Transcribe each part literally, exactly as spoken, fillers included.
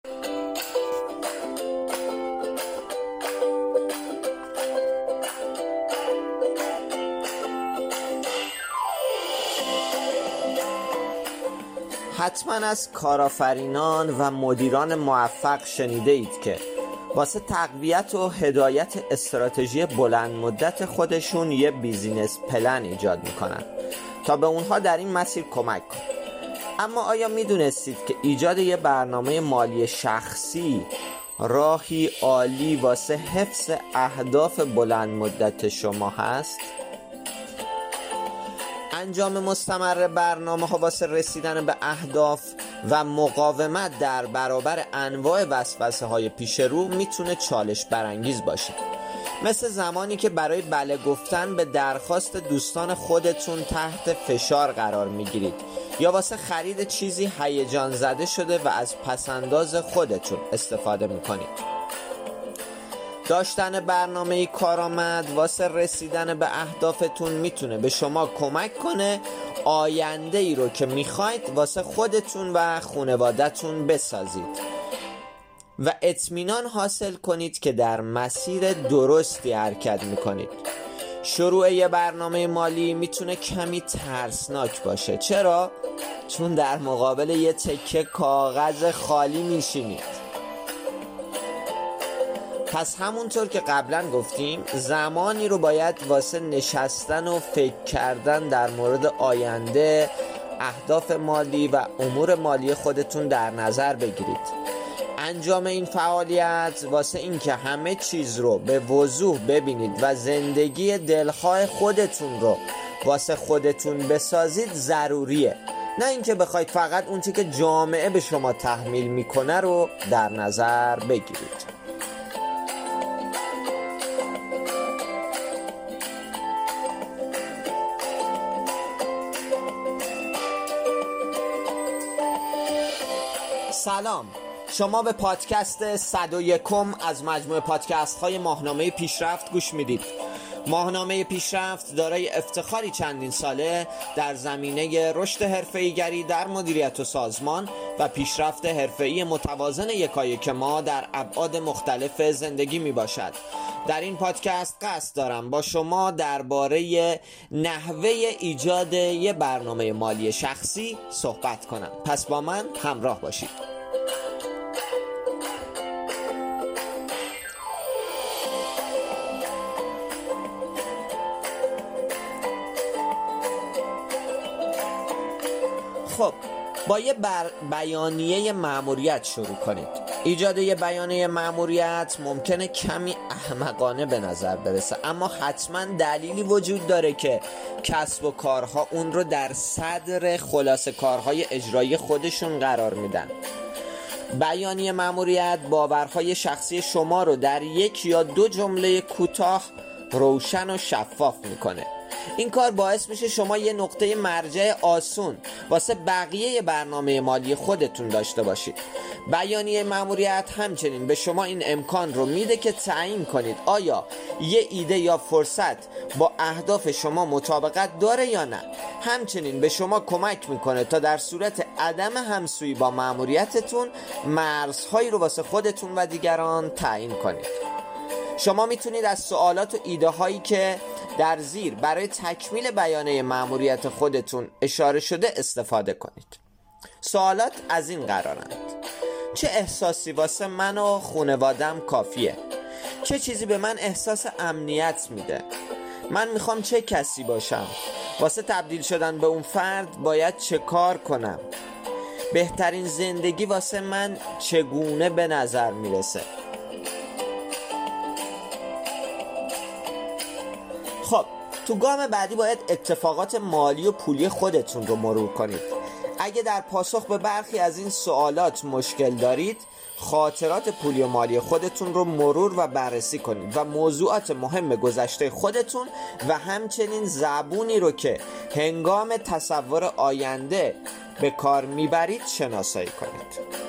حتما از کارآفرینان و مدیران موفق شنیده اید که واسه تقویت و هدایت استراتژی بلند مدت خودشون یه بیزینس پلن ایجاد میکنن تا به اونها در این مسیر کمک کنه. اما آیا میدونستید که ایجاد یه برنامه مالی شخصی راهی عالی واسه حفظ اهداف بلند مدت شما هست؟ انجام مستمر برنامه ها واسه رسیدن به اهداف و مقاومت در برابر انواع وسوسه های پیش رو میتونه چالش برانگیز باشه، مثل زمانی که برای بله گفتن به درخواست دوستان خودتون تحت فشار قرار میگیرید یا واسه خرید چیزی هیجان زده شده و از پسنداز خودتون استفاده میکنید. داشتن برنامه کارآمد واسه رسیدن به اهدافتون میتونه به شما کمک کنه آینده ای رو که میخواید واسه خودتون و خانواده‌تون بسازید و اطمینان حاصل کنید که در مسیر درستی حرکت میکنید. شروع یه برنامه مالی میتونه کمی ترسناک باشه. چرا؟ چون در مقابل یه تکه کاغذ خالی میشینید. پس همونطور که قبلا گفتیم زمانی رو باید واسه نشستن و فکر کردن در مورد آینده، اهداف مالی و امور مالی خودتون در نظر بگیرید. انجام این فعالیت واسه این که همه چیز رو به وضوح ببینید و زندگی دلخواه خودتون رو واسه خودتون بسازید ضروریه، نه اینکه بخواید فقط اون چیزی که جامعه به شما تحمیل میکنه رو در نظر بگیرید. سلام، شما به پادکست صد و یکم از مجموعه پادکست های ماهنامه پیشرفت گوش میدید. ماهنامه پیشرفت دارای افتخاری چندین ساله در زمینه رشد حرفه‌ای‌گری در مدیریت و سازمان و پیشرفت حرفه‌ای متوازن یکایک ما در ابعاد مختلف زندگی می باشد. در این پادکست قصد دارم با شما درباره نحوه ایجاد یک برنامه مالی شخصی صحبت کنم. پس با من همراه باشید. خب، با یه بر بیانیه مأموریت شروع کنید. ایجاد یه بیانیه مأموریت ممکنه کمی احمقانه به نظر برسه، اما حتما دلیلی وجود داره که کسب و کارها اون رو در صدر خلاصه کارهای اجرایی خودشون قرار میدن. بیانیه مأموریت باورهای شخصی شما رو در یک یا دو جمله کوتاه روشن و شفاف میکنه. این کار باعث میشه شما یه نقطه مرجع آسون واسه بقیه برنامه مالی خودتون داشته باشید. بیانیه مأموریت همچنین به شما این امکان رو میده که تعیین کنید آیا یه ایده یا فرصت با اهداف شما مطابقت داره یا نه. همچنین به شما کمک میکنه تا در صورت عدم همسویی با مأموریتتون مرزهایی رو واسه خودتون و دیگران تعیین کنید. شما میتونید از سوالات و ایده هایی که در زیر برای تکمیل بیانیه مأموریت خودتون اشاره شده استفاده کنید. سوالات از این قرارند: چه احساسی واسه من و خانواده‌ام کافیه؟ چه چیزی به من احساس امنیت میده؟ من میخوام چه کسی باشم؟ واسه تبدیل شدن به اون فرد باید چه کار کنم؟ بهترین زندگی واسه من چگونه به نظر میرسه؟ خب، تو گام بعدی باید اتفاقات مالی و پولی خودتون رو مرور کنید. اگه در پاسخ به برخی از این سوالات مشکل دارید، خاطرات پولی و مالی خودتون رو مرور و بررسی کنید و موضوعات مهم گذشته خودتون و همچنین زبونی رو که هنگام تصور آینده به کار میبرید شناسایی کنید.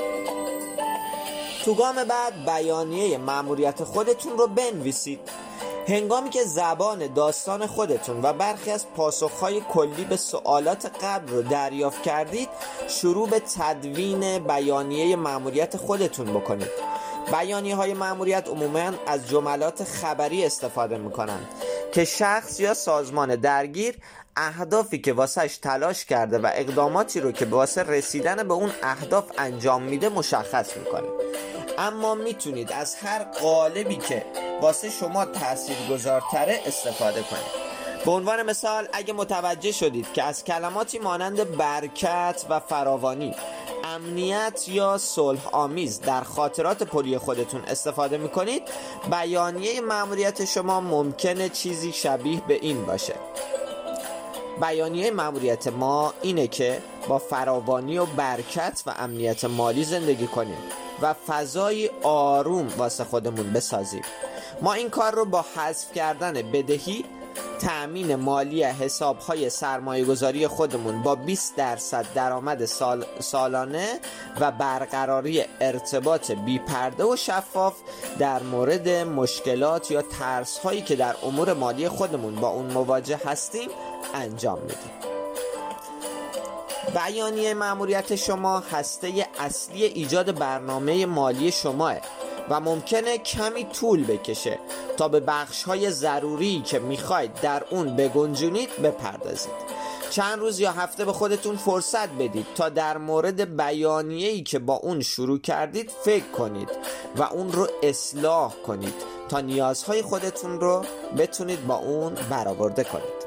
تو گام بعد بیانیه مأموریت خودتون رو بنویسید. هنگامی که زبان داستان خودتون و برخی از پاسخهای کلی به سوالات قبل رو دریافت کردید، شروع به تدوین بیانیه مأموریت خودتون بکنید. بیانیه های مأموریت عموماً از جملات خبری استفاده میکنن که شخص یا سازمان درگیر اهدافی که واسهش تلاش کرده و اقداماتی رو که واسه رسیدن به اون اهداف انجام میده مشخص میکنه. اما میتونید از هر قالبی که واسه شما تاثیرگذارتره استفاده کنید. به عنوان مثال اگه متوجه شدید که از کلماتی مانند برکت و فراوانی، امنیت یا صلح آمیز در خاطرات پلی خودتون استفاده میکنید، بیانیه مأموریت شما ممکنه چیزی شبیه به این باشه: بیانیه مأموریت ما اینه که با فراوانی و برکت و امنیت مالی زندگی کنیم و فضای آروم واسه خودمون بسازیم. ما این کار رو با حذف کردن بدهی، تأمین مالی حساب‌های سرمایه‌گذاری خودمون با بیست درصد درآمد سال سالانه و برقراری ارتباط بی‌پرده و شفاف در مورد مشکلات یا ترس‌هایی که در امور مالی خودمون با اون مواجه هستیم انجام میدیم. بیانیه مأموریت شما هسته اصلی ایجاد برنامه مالی شماه و ممکنه کمی طول بکشه تا به بخش‌های ضروری که میخواید در اون بگنجونید بپردازید. چند روز یا هفته به خودتون فرصت بدید تا در مورد بیانیه‌ای که با اون شروع کردید فکر کنید و اون رو اصلاح کنید تا نیازهای خودتون رو بتونید با اون برآورده کنید.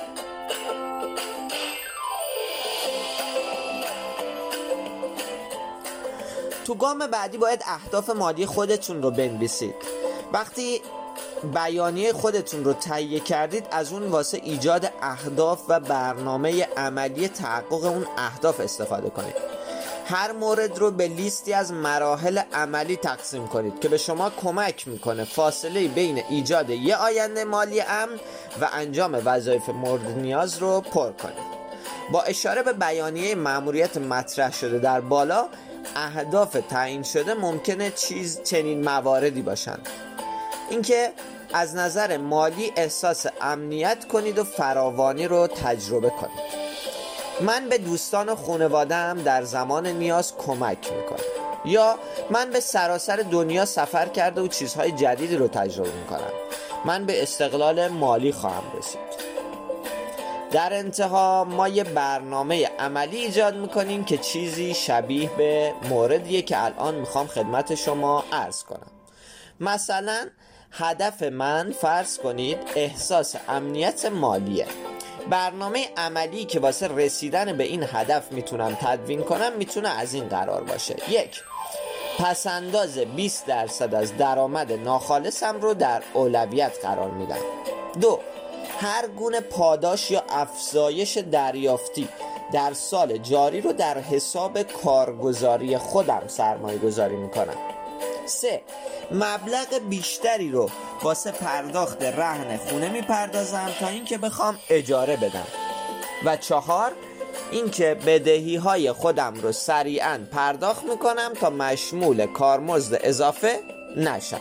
تو گام بعدی باید اهداف مالی خودتون رو بنویسید. وقتی بیانیه خودتون رو تهیه کردید، از اون واسه ایجاد اهداف و برنامه عملی تحقق اون اهداف استفاده کنید. هر مورد رو به لیستی از مراحل عملی تقسیم کنید که به شما کمک میکنه فاصله بین ایجاد یه آینده مالی امن و انجام وظایف مورد نیاز رو پر کنید. با اشاره به بیانیه مأموریت مطرح شده در بالا، اهداف تعیین شده ممکنه چیز چنین مواردی باشند: اینکه از نظر مالی احساس امنیت کنید و فراوانی رو تجربه کنید. من به دوستان و خانواده‌ام در زمان نیاز کمک میکنم. یا من به سراسر دنیا سفر کرده و چیزهای جدیدی رو تجربه میکنم. من به استقلال مالی خواهم رسید. در انتها ما یه برنامه عملی ایجاد میکنیم که چیزی شبیه به موردیه که الان میخوام خدمت شما عرض کنم. مثلا هدف من فرض کنید احساس امنیت مالیه. برنامه عملی که واسه رسیدن به این هدف میتونم تدوین کنم میتونه از این قرار باشه: یک، پسنداز بیست درصد از درآمد ناخالصم رو در اولویت قرار میدم. دو، هر گونه پاداش یا افزایش دریافتی در سال جاری رو در حساب کارگزاری خودم سرمایه گذاری میکنم. سه، مبلغ بیشتری رو واسه پرداخت رهن خونه میپردازم تا اینکه بخوام اجاره بدم. و چهار، اینکه بدهی های خودم رو سریعاً پرداخت میکنم تا مشمول کارمزد اضافه نشم.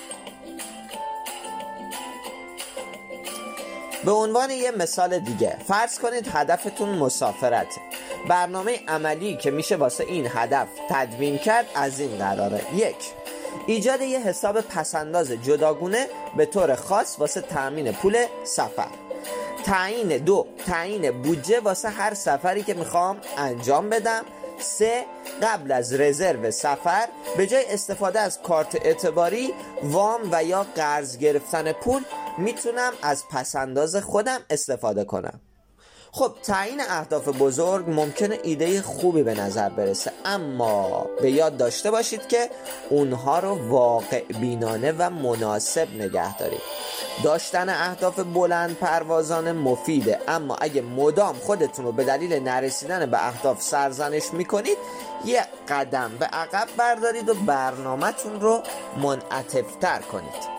به عنوان یه مثال دیگه فرض کنید هدفتون مسافرته. برنامه عملی که میشه واسه این هدف تدوین کرد از این قراره: یک، ایجاد یه حساب پسنداز جداگونه به طور خاص واسه تأمین پول سفر. تعیین دو تعیین بودجه واسه هر سفری که میخوام انجام بدم. سه، قبل از رزرو سفر به جای استفاده از کارت اعتباری، وام و یا قرض گرفتن پول میتونم از پسنداز خودم استفاده کنم. خب تعیین اهداف بزرگ ممکنه ایده خوبی به نظر برسه، اما به یاد داشته باشید که اونها رو واقع بینانه و مناسب نگه دارید. داشتن اهداف بلند پروازانه مفیده، اما اگه مدام خودتون رو به دلیل نرسیدن به اهداف سرزنش میکنید، یه قدم به عقب بردارید و برنامه‌تون رو منعطف‌تر کنید.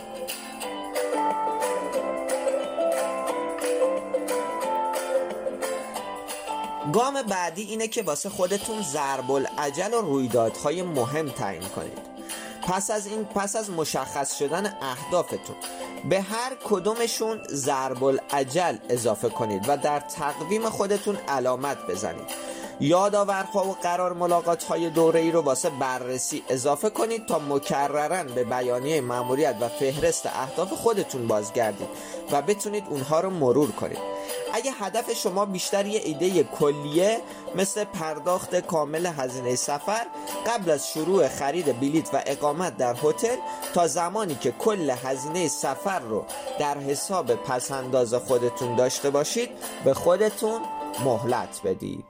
گام بعدی اینه که واسه خودتون ضرب العجل و رویدادهای مهم تعیین کنید. پس از این پس از مشخص شدن اهدافتون به هر کدومشون ضرب العجل اضافه کنید و در تقویم خودتون علامت بزنید. یادآورها و قرار ملاقات های دوره‌ای رو واسه بررسی اضافه کنید تا مکرراً به بیانیه مأموریت و فهرست اهداف خودتون بازگردید و بتونید اونها رو مرور کنید. اگه هدف شما بیشتر یه ایده کلیه مثل پرداخت کامل هزینه سفر قبل از شروع خرید بلیط و اقامت در هتل تا زمانی که کل هزینه سفر رو در حساب پس‌انداز خودتون داشته باشید، به خودتون مهلت بدید.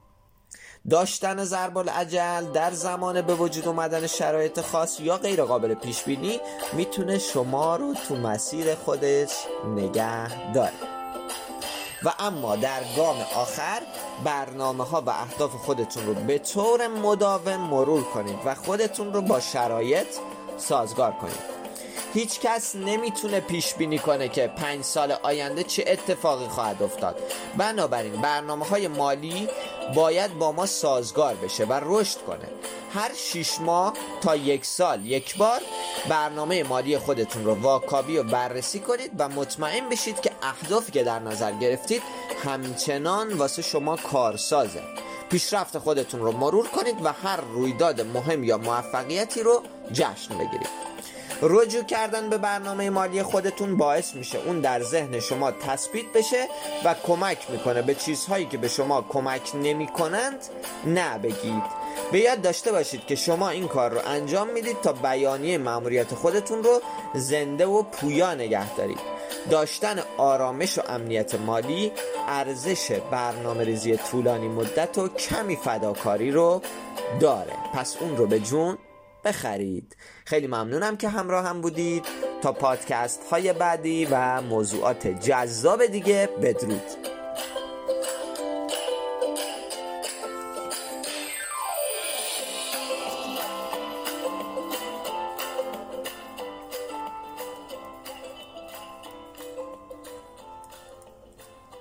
داشتن ضرب العجل در زمان به وجود اومدن شرایط خاص یا غیر قابل پیش بینی میتونه شما رو تو مسیر خودش نگه داره. و اما در گام آخر برنامه ها و اهداف خودتون رو به طور مداوم مرور کنید و خودتون رو با شرایط سازگار کنید. هیچ کس نمیتونه پیش بینی کنه که پنج سال آینده چه اتفاقی خواهد افتاد. بنابراین برنامه های مالی باید با ما سازگار بشه و رشد کنه. هر شش ماه تا یک سال یک بار برنامه مالی خودتون رو واکاوی و بررسی کنید و مطمئن بشید که اهدافی که در نظر گرفتید همچنان واسه شما کارسازه. پیشرفت خودتون رو مرور کنید و هر رویداد مهم یا موفقیتی رو جشن بگیرید. رجوع کردن به برنامه مالی خودتون باعث میشه اون در ذهن شما تثبیت بشه و کمک میکنه به چیزهایی که به شما کمک نمیکنند نه بگید. به یاد داشته باشید که شما این کار رو انجام میدید تا بیانیه مأموریت خودتون رو زنده و پویا نگه دارید. داشتن آرامش و امنیت مالی ارزش برنامه ریزی طولانی مدت و کمی فداکاری رو داره، پس اون رو به جون بخرید. خیلی ممنونم که همراه هم بودید. تا پادکست های بعدی و موضوعات جذاب دیگه، بدرود.